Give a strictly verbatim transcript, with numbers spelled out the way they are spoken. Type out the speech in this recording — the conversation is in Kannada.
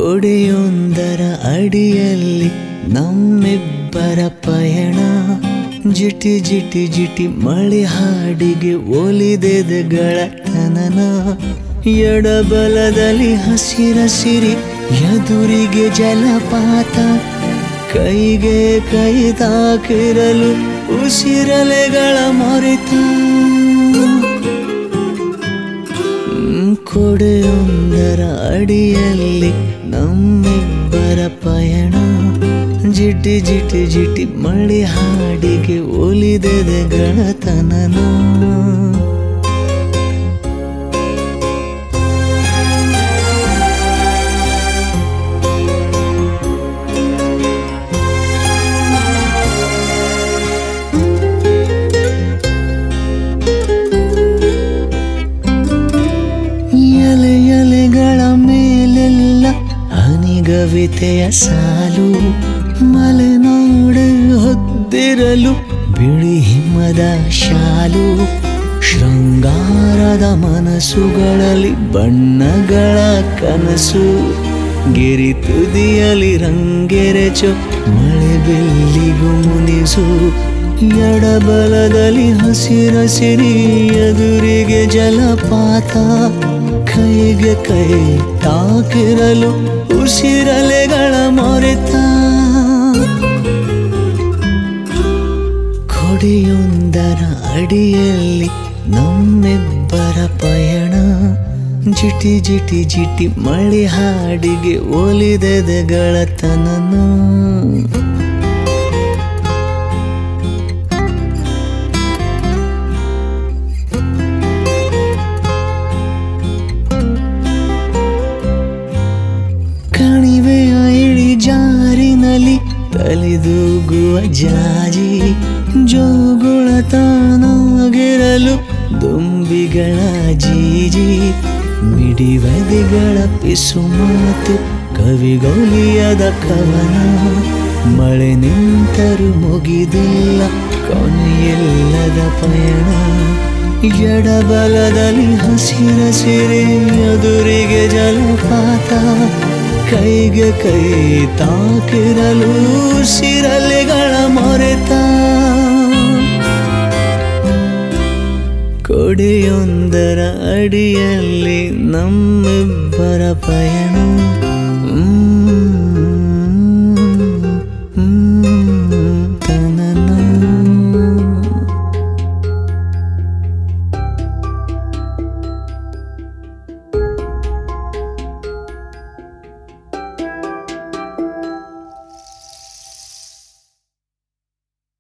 ಕೊಡೆಯೊಂದರ ಅಡಿಯಲ್ಲಿ ನಮ್ಮಿಬ್ಬರ ಪಯಣ. ಜಿಟಿ ಜಿಟಿ ಜಿಟಿ ಮಳೆ ಹಾಡಿಗೆ ಒಲಿದೆದೆ ಗೆಳತನನ. ಎಡಬಲದಲ್ಲಿ ಹಸಿರಸಿರಿ ಎದುರಿಗೆ ಜಲಪಾತ. ಕೈಗೆ ಕೈ ತಾಕಿರಲು ಉಸಿರಲೆಗಳ ಮೊರೆತ. ಕೊಡೆಯೊಂದರ ಅಡಿಯಲ್ಲಿ ನಮ್ಮಿಬ್ಬರ ಪಯಣ. ಜಿಟಿ ಜಿಟಿ ಜಿಟಿ ಮಳೆ ಹಾಡಿಗೆ ಒಲಿದೆದೆ ಗೆಳತನನ. ಎಲೆ ಎಲೆಗಳ ಮೇಲೆಲ್ಲ ಹನಿಗವಿತೆಯ ಸಾಲು. ಮಲೆನಾಡು ಹೊದ್ದಿರಲು ಬಿಳಿ ಹಿಮದ ಶಾಲು. ಶೃಂಗಾರದ ಮನಸ್ಸುಗಳಲ್ಲಿ ಬಣ್ಣಗಳ ಕನಸು. ಗಿರಿ ತುದಿಯಲ್ಲಿ ರಂಗೆರೆಚೋ ಮಳೆ ಬೆಲ್ಲಿಗೂ ಮುನಿಸು. ಎಡಬಲದಲ್ಲಿ ಹಸಿರಸಿರಿ ಎದುರಿಗೆ ಜಲಪಾತ. ಕೈಗೆ ಕೈ ತಾಕಿರಲು ಉಸಿರಲೆಗಳ ಮೊರೆತ. ಕೊಡೆಯೊಂದರ ಅಡಿಯಲ್ಲಿ ನಮ್ಮಿಬ್ಬರ ಪಯಣ. ಜಿಟಿ ಜಿಟಿ ಜಿಟಿ ಮಳೆ ಹಾಡಿಗೆ ಒಲಿದೆದೆ ಗೆಳತನನ. ಕಣಿವೆಯ ಇಳಿ ಜಾರಿನಲ್ಲಿ ತಲೆದೂಗುವ ಜಾಜಿ. ಜೋಗುಳ ತಾನಾಗಿರಲು ದುಂಬಿಗಳ ಜೀಜಿ. ಮಿಡಿವದಿಗಳ ಪಿಸು ಮಾತು ಕವಿಗೌಲಿಯದ ಕವನ. ಮಳೆ ನಿಂತರೂ ಮುಗಿದಿಲ್ಲ ಕೊನೆಯಿಲ್ಲದ ಪಯಣ. ಎಡಬಲದಲ್ಲಿ ಹಸಿರಸಿರಿ ಎದುರಿಗೆ ಜಲಪಾತ. ಕೈಗೆ ಕೈ ತಾಕಿರಲು ಉಸಿರಲೆಗಳ ಮೊರೆತ. ಕೊಡೆಯೊಂದರ ಅಡಿಯಲ್ಲಿ ನಮ್ಮಿಬ್ಬರ ಪಯಣ.